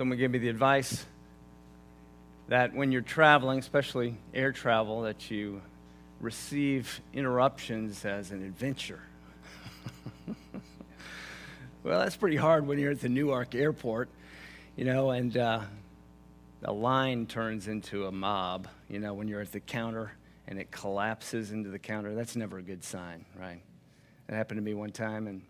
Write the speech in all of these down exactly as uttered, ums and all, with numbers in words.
Someone gave me the advice that when you're traveling, especially air travel, that you receive interruptions as an adventure. Well, that's pretty hard when you're at the Newark airport, you know, and uh, the line turns into a mob, you know, when you're at the counter and it collapses into the counter. That's never a good sign, right? That happened to me one time, and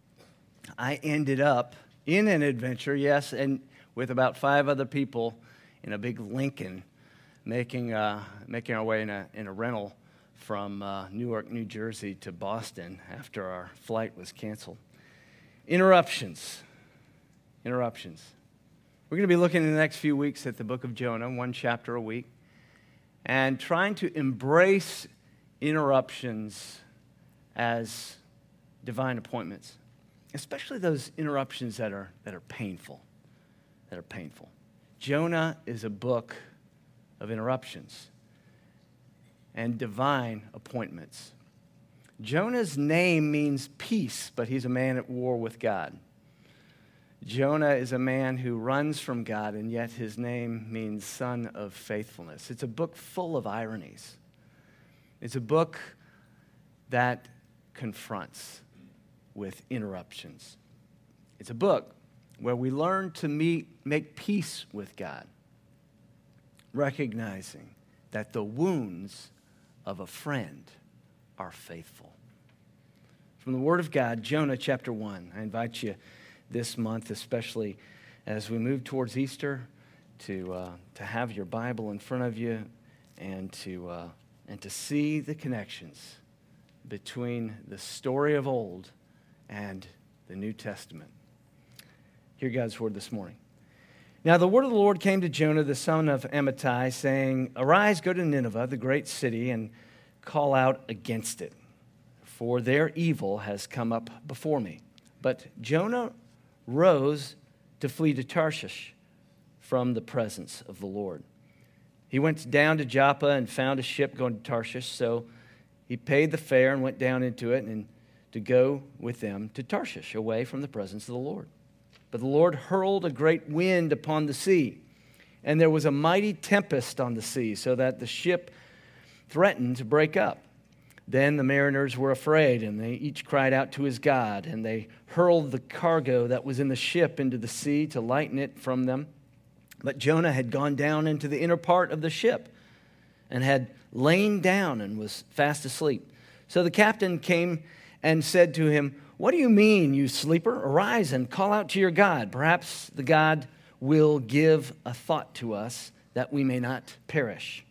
I ended up in an adventure, yes, and with about five other people in a big Lincoln, making uh, making our way in a in a rental from uh, Newark, New Jersey to Boston after our flight was canceled. Interruptions. Interruptions. We're going to be looking in the next few weeks at the book of Jonah, one chapter a week, and trying to embrace interruptions as divine appointments, especially those interruptions that are that are painful, that are painful. Jonah is a book of interruptions and divine appointments. Jonah's name means peace, but he's a man at war with God. Jonah is a man who runs from God, and yet his name means son of faithfulness. It's a book full of ironies. It's a book that confronts with interruptions. It's a book where we learn to meet, make peace with God, recognizing that the wounds of a friend are faithful. From the Word of God, Jonah chapter one. I invite you this month, especially as we move towards Easter, to uh, to have your Bible in front of you and to uh, and to see the connections between the story of old and the New Testament. Hear God's word this morning. Now the word of the Lord came to Jonah, the son of Amittai, saying, "Arise, go to Nineveh, the great city, and call out against it, for their evil has come up before me." But Jonah rose to flee to Tarshish from the presence of the Lord. He went down to Joppa and found a ship going to Tarshish, so he paid the fare and went down into it and to go with them to Tarshish, away from the presence of the Lord. But the Lord hurled a great wind upon the sea, and there was a mighty tempest on the sea, so that the ship threatened to break up. Then the mariners were afraid, and they each cried out to his God, and they hurled the cargo that was in the ship into the sea to lighten it from them. But Jonah had gone down into the inner part of the ship and had lain down and was fast asleep. So the captain came and said to him, "What do you mean, you sleeper? Arise and call out to your God. Perhaps the God will give a thought to us that we may not perish."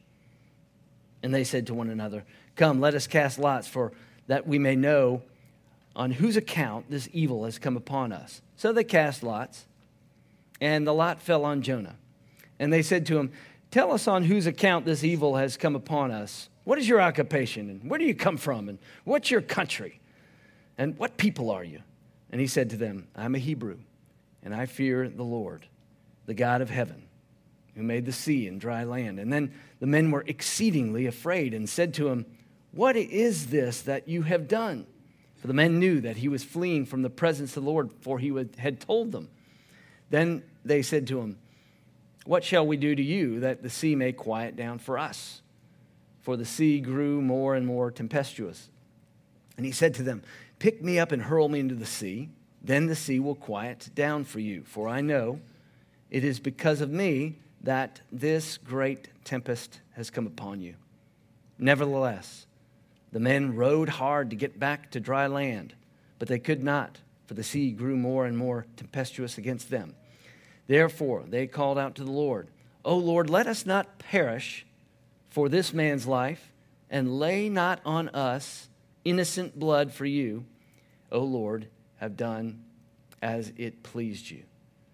And they said to one another, "Come, let us cast lots, for that we may know on whose account this evil has come upon us." So they cast lots, and the lot fell on Jonah. And they said to him, "Tell us on whose account this evil has come upon us. What is your occupation, and where do you come from, and what's your country, and what people are you?" And he said to them, "I'm a Hebrew, and I fear the Lord, the God of heaven, who made the sea and dry land." And then the men were exceedingly afraid and said to him, "What is this that you have done?" For the men knew that he was fleeing from the presence of the Lord, for he had told them. Then they said to him, "What shall we do to you that the sea may quiet down for us?" For the sea grew more and more tempestuous. And he said to them, "Pick me up and hurl me into the sea. Then the sea will quiet down for you. For I know it is because of me that this great tempest has come upon you." Nevertheless, the men rowed hard to get back to dry land, but they could not, for the sea grew more and more tempestuous against them. Therefore they called out to the Lord, "O Lord, let us not perish for this man's life, and lay not on us innocent blood, for you, O Lord, have done as it pleased you."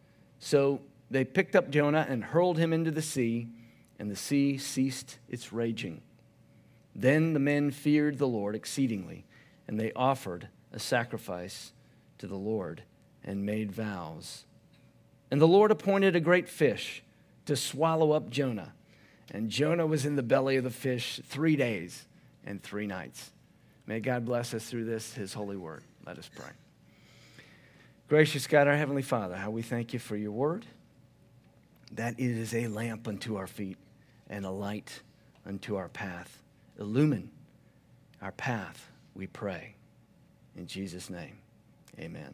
So they picked up Jonah and hurled him into the sea, and the sea ceased its raging. Then the men feared the Lord exceedingly, and they offered a sacrifice to the Lord and made vows. And the Lord appointed a great fish to swallow up Jonah. And Jonah was in the belly of the fish three days and three nights. May God bless us through this, his holy word. Let us pray. Gracious God, our Heavenly Father, how we thank you for your word. that it is a lamp unto our feet and a light unto our path. Illumine our path, we pray. In Jesus' name, amen.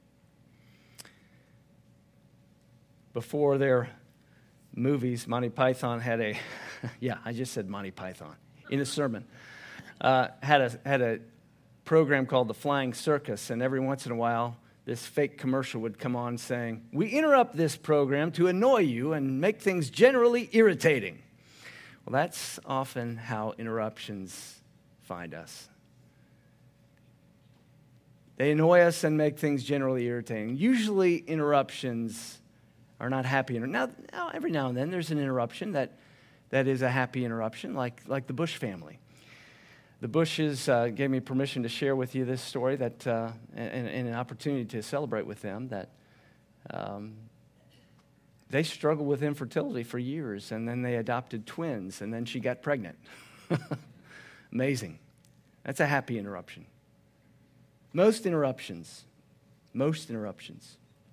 Before their movies, Monty Python had a, yeah, I just said Monty Python, in a sermon, uh, had a had a program called The Flying Circus, and every once in a while, this fake commercial would come on saying, "We interrupt this program to annoy you and make things generally irritating." Well, that's often how interruptions find us. They annoy us and make things generally irritating. Usually, interruptions are not happy. Now, now, every now and then, there's an interruption that, that is a happy interruption, like, like the Bush family. The Bushes uh, gave me permission to share with you this story that, uh, and, and an opportunity to celebrate with them, that um, they struggled with infertility for years, and then they adopted twins, and then she got pregnant. Amazing. That's a happy interruption. Most interruptions, most interruptions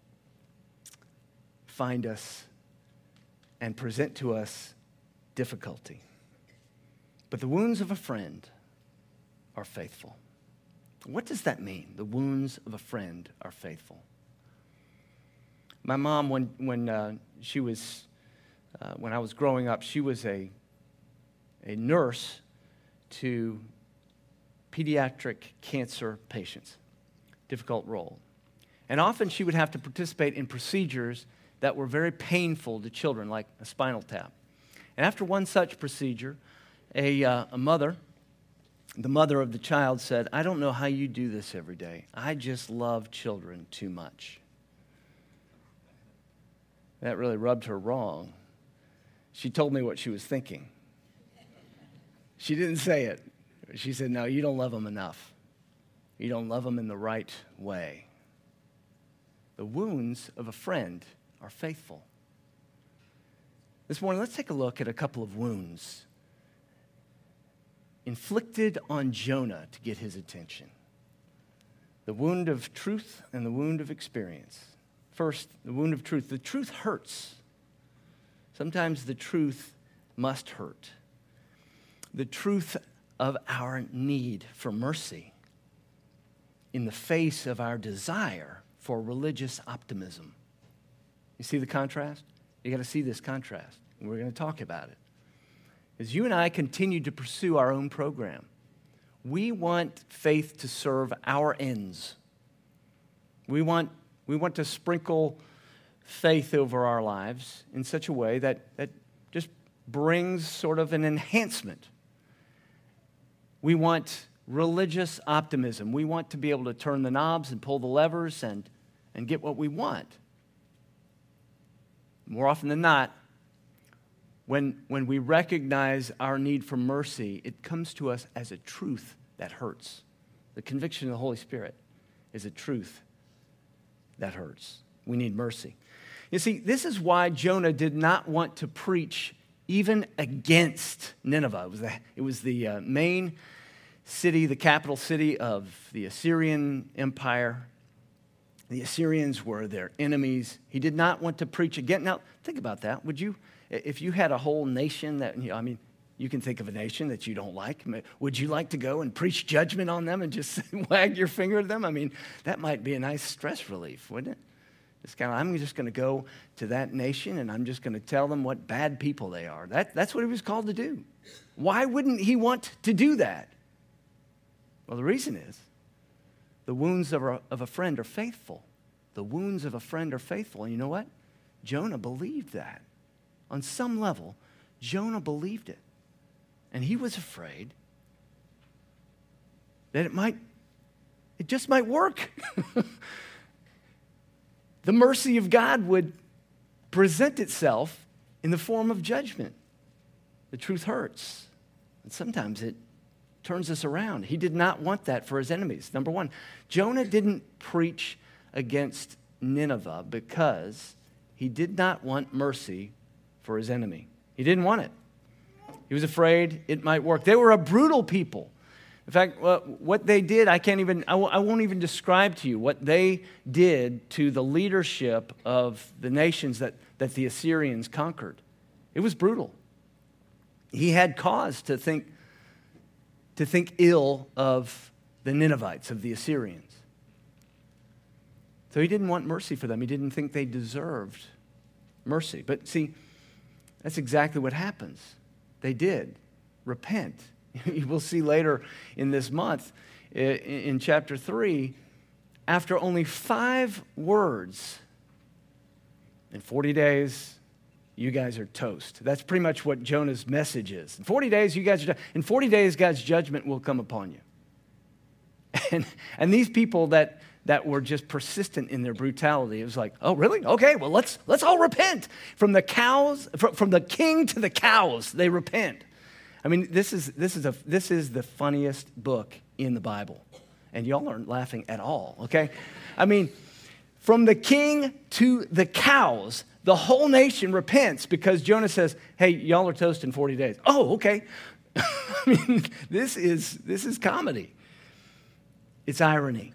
find us and present to us difficulty. But the wounds of a friend are faithful. What does that mean? The wounds of a friend are faithful. My mom, when when uh, she was, uh, when I was growing up, she was a a nurse to pediatric cancer patients. Difficult role. And often she would have to participate in procedures that were very painful to children, like a spinal tap. And after one such procedure, a, uh, a mother, the mother of the child said, "I don't know how you do this every day. I just love children too much." That really rubbed her wrong. She told me what she was thinking. She didn't say it. She said, "No, you don't love them enough. You don't love them in the right way." The wounds of a friend are faithful. This morning, let's take a look at a couple of wounds inflicted on Jonah to get his attention. The wound of truth and the wound of experience. First, the wound of truth. The truth hurts. Sometimes the truth must hurt. The truth of our need for mercy in the face of our desire for religious optimism. You see the contrast? You got to see this contrast, and we're going to talk about it. As you and I continue to pursue our own program, we want faith to serve our ends. We want, we want to sprinkle faith over our lives in such a way that, that just brings sort of an enhancement. We want religious optimism. We want to be able to turn the knobs and pull the levers and, and get what we want. More often than not, when, when we recognize our need for mercy, it comes to us as a truth that hurts. The conviction of the Holy Spirit is a truth that hurts. We need mercy. You see, this is why Jonah did not want to preach even against Nineveh. It was the, it was the uh, main city, the capital city of the Assyrian Empire. The Assyrians were their enemies. He did not want to preach again. Now, think about that. Would you, if you had a whole nation that, you know, I mean, you can think of a nation that you don't like. Would you like to go and preach judgment on them and just wag your finger at them? I mean, that might be a nice stress relief, wouldn't it? It's kind of, I'm just going to go to that nation and I'm just going to tell them what bad people they are. That, that's what he was called to do. Why wouldn't he want to do that? Well, the reason is the wounds of a, of a friend are faithful. The wounds of a friend are faithful. And you know what? Jonah believed that. On some level, Jonah believed it. And he was afraid that it might, it just might work. The mercy of God would present itself in the form of judgment. The truth hurts. And sometimes it turns us around. He did not want that for his enemies. Number one, Jonah didn't preach against Nineveh because he did not want mercy for his enemy. He didn't want it. He was afraid it might work. They were a brutal people. In fact, what they did, I can't even, I won't even describe to you what they did to the leadership of the nations that, that the Assyrians conquered. It was brutal. He had cause to think, to think ill of the Ninevites, of the Assyrians. So he didn't want mercy for them. He didn't think they deserved mercy. But see, that's exactly what happens. They did repent. You will see later in this month, in chapter three, after only five words, in forty days, you guys are toast. That's pretty much what Jonah's message is. In forty days, you guys are, in forty days, God's judgment will come upon you. And, and these people that, that were just persistent in their brutality, it was like, oh, really? Okay, well, let's, let's all repent. From the cows, from, from the king to the cows, they repent. I mean, this is, this, is a, this is the funniest book in the Bible. And y'all aren't laughing at all, okay? I mean, from the king to the cows, the whole nation repents because Jonah says, hey, y'all are toast in forty days. Oh, okay. I mean, this is, this is comedy. It's irony.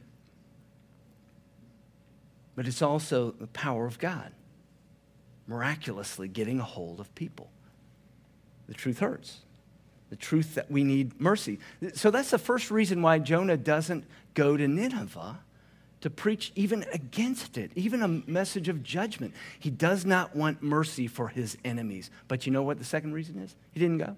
But it's also the power of God miraculously getting a hold of people. The truth hurts. The truth that we need mercy. So that's the first reason why Jonah doesn't go to Nineveh to preach even against it, even a message of judgment. He does not want mercy for his enemies. But you know what the second reason is? He didn't go.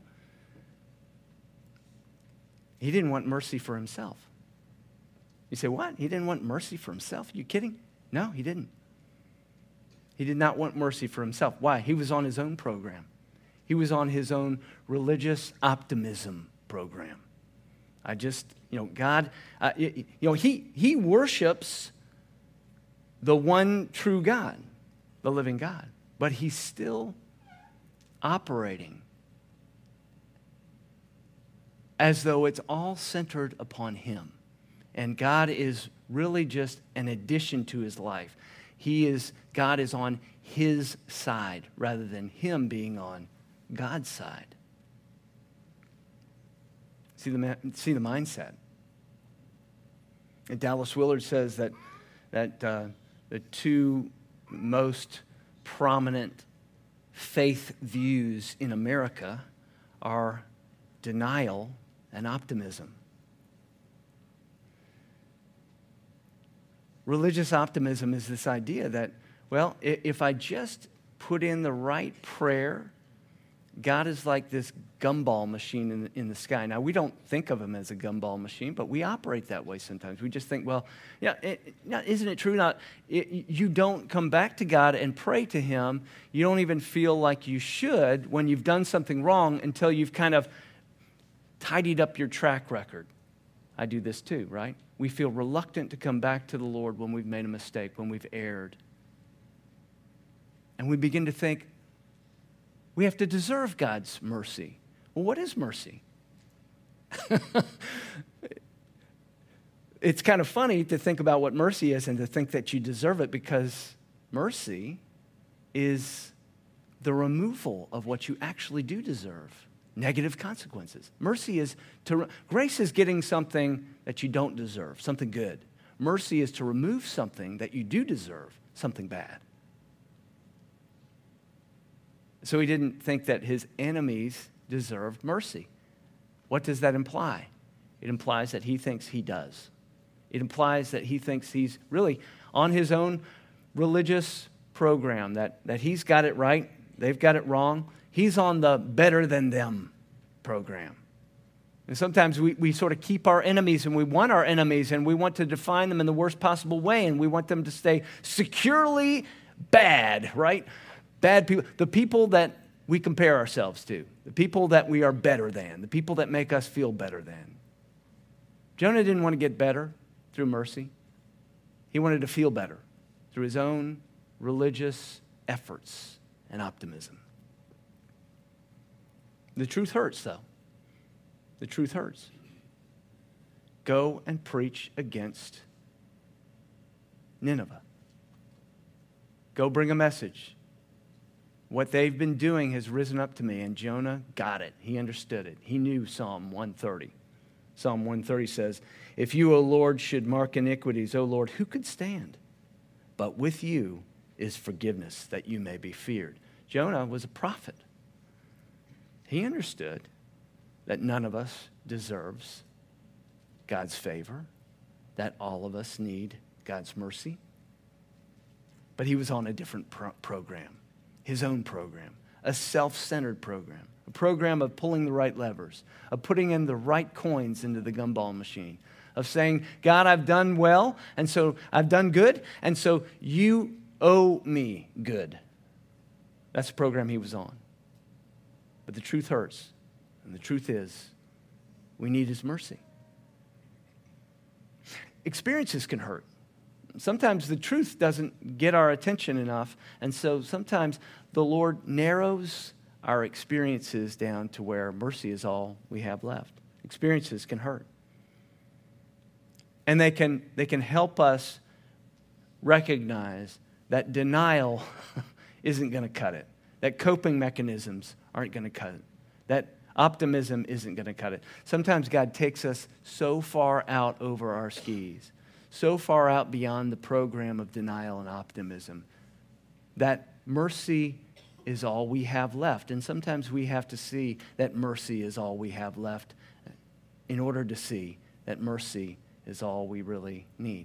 He didn't want mercy for himself. You say, what? He didn't want mercy for himself? Are you kidding? No, he didn't. He did not want mercy for himself. Why? He was on his own program. He was on his own religious optimism program. I just, you know, God, uh, you know, he, he worships the one true God, the living God, but he's still operating as though it's all centered upon him. And God is really just an addition to his life. He is, God is on his side rather than him being on God's side. See the, see the mindset. And Dallas Willard says that, that uh, the two most prominent faith views in America are denial and optimism. Religious optimism is this idea that, well, if I just put in the right prayer, God is like this gumball machine in the, in the sky. Now, we don't think of him as a gumball machine, but we operate that way sometimes. We just think, well, yeah, it, yeah isn't it true? Not it, you don't come back to God and pray to him. You don't even feel like you should when you've done something wrong until you've kind of tidied up your track record. I do this too, right? We feel reluctant to come back to the Lord when we've made a mistake, when we've erred. And we begin to think, we have to deserve God's mercy. Well, what is mercy? It's kind of funny to think about what mercy is and to think that you deserve it, because mercy is the removal of what you actually do deserve. Negative consequences. Mercy is to, grace is getting something that you don't deserve, something good. Mercy is to remove something that you do deserve, something bad. So he didn't think that his enemies deserved mercy. What does that imply? It implies that he thinks he does. It implies that he thinks he's really on his own religious program, that, that he's got it right, they've got it wrong. He's on the better than them program. And sometimes we, we sort of keep our enemies, and we want our enemies, and we want to define them in the worst possible way, and we want them to stay securely bad, right? Bad people, the people that we compare ourselves to, the people that we are better than, the people that make us feel better than. Jonah didn't want to get better through mercy. He wanted to feel better through his own religious efforts and optimism. The truth hurts, though. The truth hurts. Go and preach against Nineveh. Go bring a message. What they've been doing has risen up to me, and Jonah got it. He understood it. He knew Psalm one thirty. Psalm one thirty says, if you, O Lord, should mark iniquities, O Lord, who could stand? But with you is forgiveness, that you may be feared. Jonah was a prophet. He understood that none of us deserves God's favor, that all of us need God's mercy. But he was on a different pro- program, his own program, a self-centered program, a program of pulling the right levers, of putting in the right coins into the gumball machine, of saying, God, I've done well, and so I've done good, and so you owe me good. That's the program he was on. But the truth hurts, and the truth is, we need his mercy. Experiences can hurt. Sometimes the truth doesn't get our attention enough, and so sometimes the Lord narrows our experiences down to where mercy is all we have left. Experiences can hurt. And they can, they can help us recognize that denial isn't going to cut it, that coping mechanisms aren't going to cut it, that optimism isn't going to cut it. Sometimes God takes us so far out over our skis, so far out beyond the program of denial and optimism, that mercy is all we have left. And sometimes we have to see that mercy is all we have left in order to see that mercy is all we really need.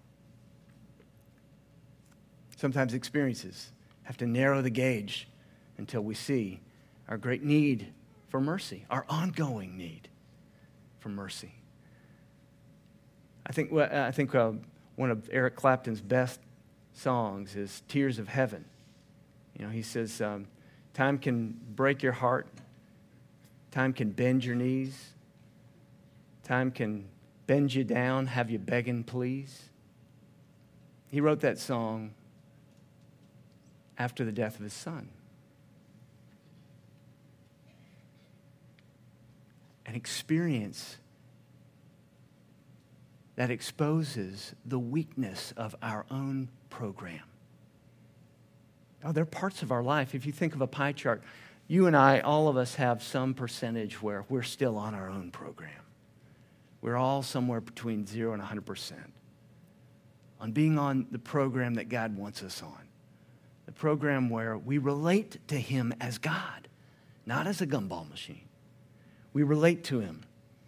Sometimes experiences have to narrow the gauge until we see our great need for mercy, our ongoing need for mercy. I think, I think uh, one of Eric Clapton's best songs is Tears of Heaven. You know, he says, um, time can break your heart. Time can bend your knees. Time can bend you down, have you begging, please. He wrote that song after the death of his son. An experience that exposes the weakness of our own program. Oh, there are parts of our life, if you think of a pie chart, you and I, all of us have some percentage where we're still on our own program. We're all somewhere between zero and one hundred percent on being on the program that God wants us on. The program where we relate to him as God, not as a gumball machine. We relate to him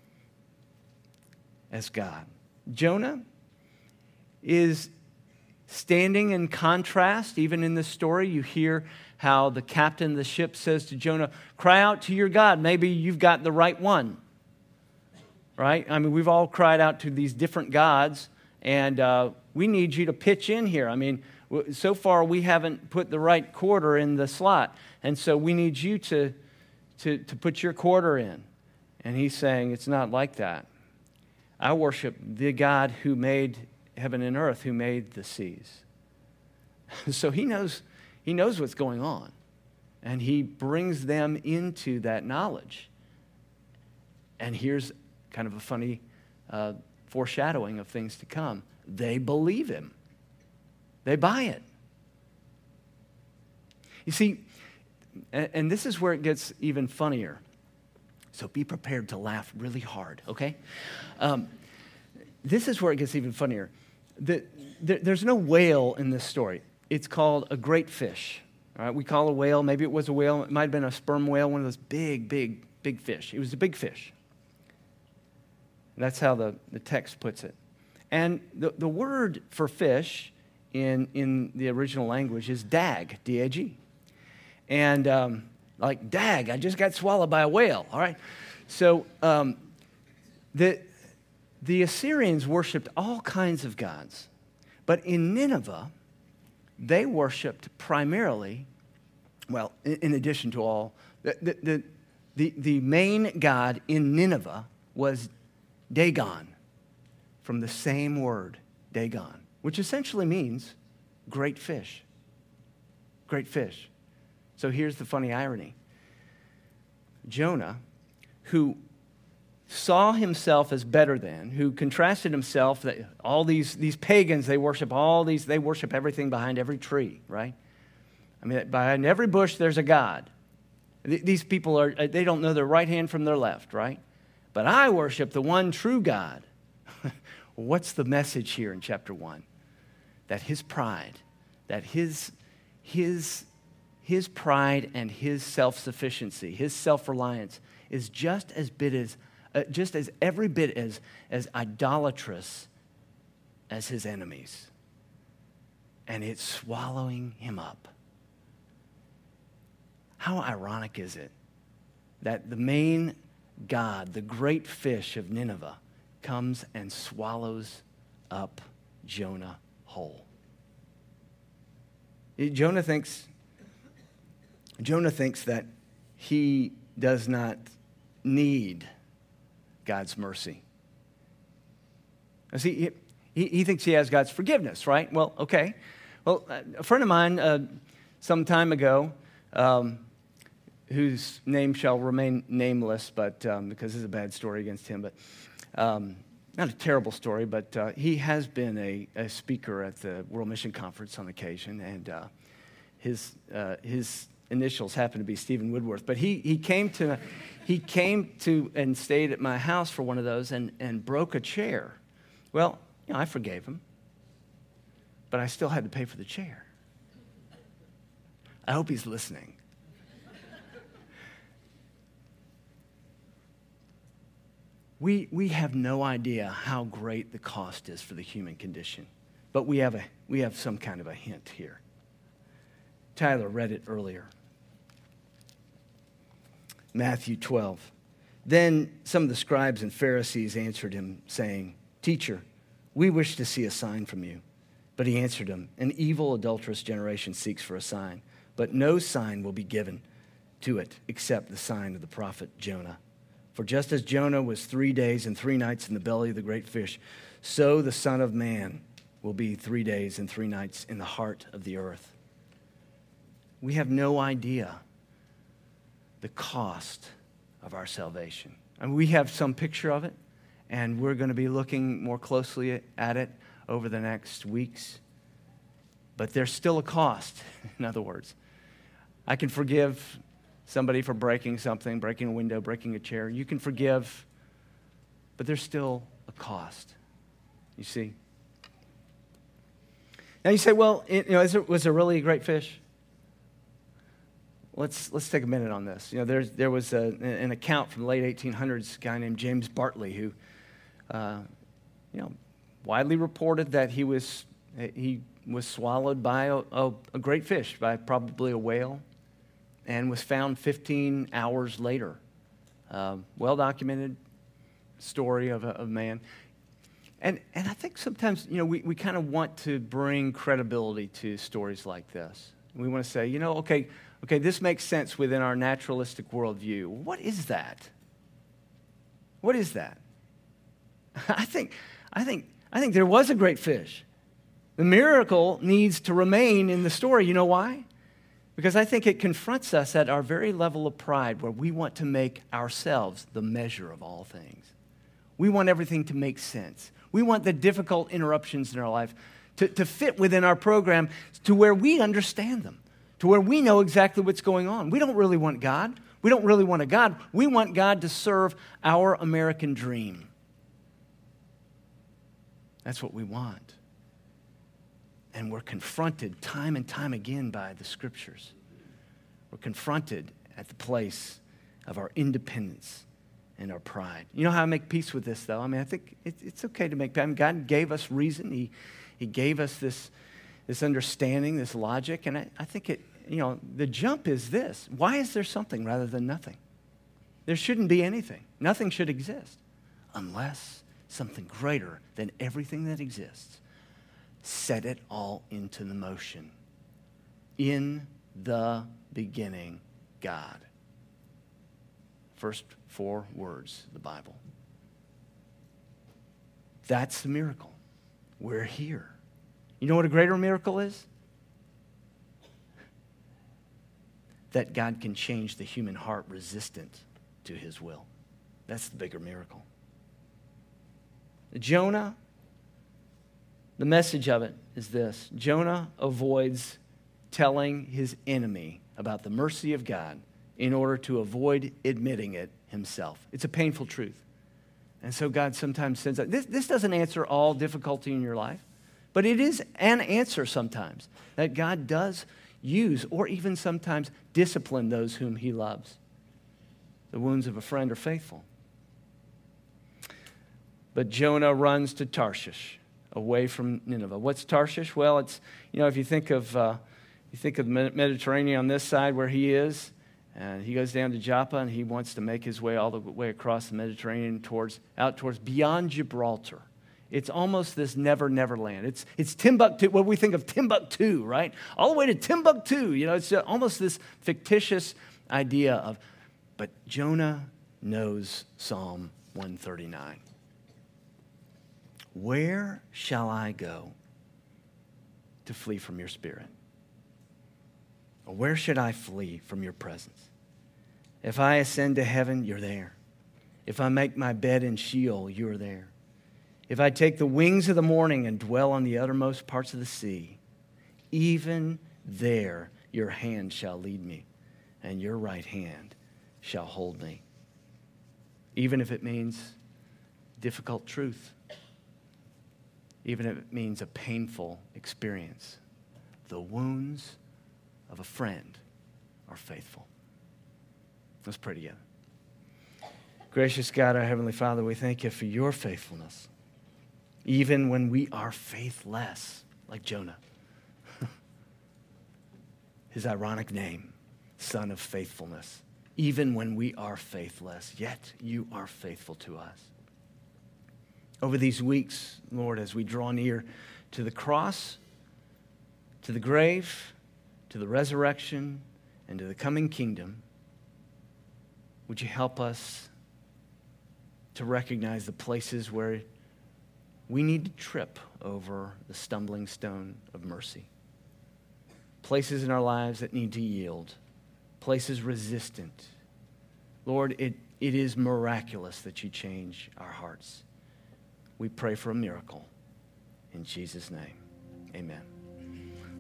as God. Jonah is standing in contrast. Even in this story, you hear how the captain of the ship says to Jonah, cry out to your God. Maybe you've got the right one. Right? I mean, we've all cried out to these different gods, and uh, we need you to pitch in here. I mean, so far we haven't put the right quarter in the slot, and so we need you to, to, to put your quarter in. And he's saying, it's not like that. I worship the God who made heaven and earth, who made the seas. So he knows, he knows what's going on, and he brings them into that knowledge. And here's kind of a funny uh, foreshadowing of things to come. They believe him. They buy it. You see, and, and this is where it gets even funnier. So be prepared to laugh really hard, okay? Um, this is where it gets even funnier. The, the, there's no whale in this story. It's called a great fish. All right? We call it a whale. Maybe it was a whale. It might have been a sperm whale, one of those big, big, big fish. It was a big fish. That's how the, the text puts it. And the, the word for fish in, in the original language is dag, D A G. And um, like, dag, I just got swallowed by a whale, all right? So um, the, the Assyrians worshipped all kinds of gods. But in Nineveh, they worshipped primarily, well, in, in addition to all, the, the, the, the main god in Nineveh was Dagon, from the same word, Dagon, which essentially means great fish. Great fish. So here's the funny irony. Jonah, who saw himself as better than, who contrasted himself, that all these, these pagans, they worship all these, they worship everything behind every tree, right? I mean, behind every bush, there's a god. These people are, they don't know their right hand from their left, right? but I worship the one true God. What's the message here in chapter one? That his pride, that his, his, his pride and his self-sufficiency, his self-reliance is just as bit as, uh, just as every bit as, as idolatrous as his enemies. And it's swallowing him up. How ironic is it that the main God, the great fish of Nineveh, comes and swallows up Jonah whole. Jonah thinks, Jonah thinks that he does not need God's mercy. See, he, he thinks he has God's forgiveness, right? Well, okay. Well, a friend of mine uh, some time ago, um, whose name shall remain nameless, but um, because this is a bad story against him, but um, not a terrible story, but uh, he has been a, a speaker at the World Mission Conference on occasion, and uh, his uh, his initials happen to be Stephen Woodworth. But he he came to he came to and stayed at my house for one of those and and broke a chair. Well, you know, I forgave him, but I still had to pay for the chair. I hope he's listening. We, we have no idea how great the cost is for the human condition, but we have, a, we have some kind of a hint here. Tyler read it earlier. Matthew twelve. Then some of the scribes and Pharisees answered him, saying, "Teacher, we wish to see a sign from you." But he answered them, "An evil, adulterous generation seeks for a sign, but no sign will be given to it except the sign of the prophet Jonah. For just as Jonah was three days and three nights in the belly of the great fish, so the Son of Man will be three days and three nights in the heart of the earth." We have no idea the cost of our salvation. I mean, we have some picture of it, and we're going to be looking more closely at it over the next weeks. But there's still a cost, in other words. I can forgive somebody for breaking something, breaking a window, breaking a chair. You can forgive, but there's still a cost, you see. Now you say, well, it, you know, is it, was there really a great fish? Let's let's take a minute on this. You know, there's, there was a, an account from the late eighteen hundreds, a guy named James Bartley, who, uh, you know, widely reported that he was he was swallowed by a, a, a great fish, by probably a whale, and was found fifteen hours later. Uh, well-documented story of a, of a man. And and I think sometimes, you know, we, we kind of want to bring credibility to stories like this. We want to say, you know, okay, okay, this makes sense within our naturalistic worldview. What is that? What is that? I think, I think, I think there was a great fish. The miracle needs to remain in the story. You know why? Because I think it confronts us at our very level of pride, where we want to make ourselves the measure of all things. We want everything to make sense. We want the difficult interruptions in our life to, to fit within our program to where we understand them, to where we know exactly what's going on. We don't really want God. We don't really want a God. We want God to serve our American dream. That's what we want. And we're confronted time and time again by the Scriptures. We're confronted at the place of our independence and our pride. You know how I make peace with this, though? I mean, I think it, it's okay to make peace. I mean, God gave us reason. He, he gave us this, this understanding, this logic, and I, I think it, you know, the jump is this. Why is there something rather than nothing? There shouldn't be anything. Nothing should exist unless something greater than everything that exists set it all into the motion. In the beginning, God. First four words of the Bible. That's the miracle. We're here. You know what a greater miracle is? That God can change the human heart resistant to his will. That's the bigger miracle. Jonah, the message of it is this. Jonah avoids telling his enemy about the mercy of God in order to avoid admitting it himself. It's a painful truth. And so God sometimes sends out. This, this doesn't answer all difficulty in your life, but it is an answer sometimes that God does use or even sometimes discipline those whom he loves. The wounds of a friend are faithful. But Jonah runs to Tarshish, away from Nineveh. What's Tarshish? Well, it's, you know, if you think of, uh, you think of the Mediterranean on this side where he is, and he goes down to Joppa, and he wants to make his way all the way across the Mediterranean towards, out towards beyond Gibraltar. It's almost this never, never land. It's, it's Timbuktu, what we think of Timbuktu, right? All the way to Timbuktu. You know, it's almost this fictitious idea of, but Jonah knows Psalm one thirty-nine. Where shall I go to flee from your spirit? Or where should I flee from your presence? If I ascend to heaven, you're there. If I make my bed in Sheol, you're there. If I take the wings of the morning and dwell on the uttermost parts of the sea, even there your hand shall lead me, and your right hand shall hold me. Even if it means difficult truth, even if it means a painful experience, the wounds of a friend are faithful. Let's pray together. Gracious God, our Heavenly Father, we thank you for your faithfulness, even when we are faithless, like Jonah. His ironic name, Son of Faithfulness. Even when we are faithless, yet you are faithful to us. Over these weeks, Lord, as we draw near to the cross, to the grave, to the resurrection, and to the coming kingdom, would you help us to recognize the places where we need to trip over the stumbling stone of mercy. Places in our lives that need to yield. Places resistant. Lord, it, it is miraculous that you change our hearts. We pray for a miracle. In Jesus' name, amen.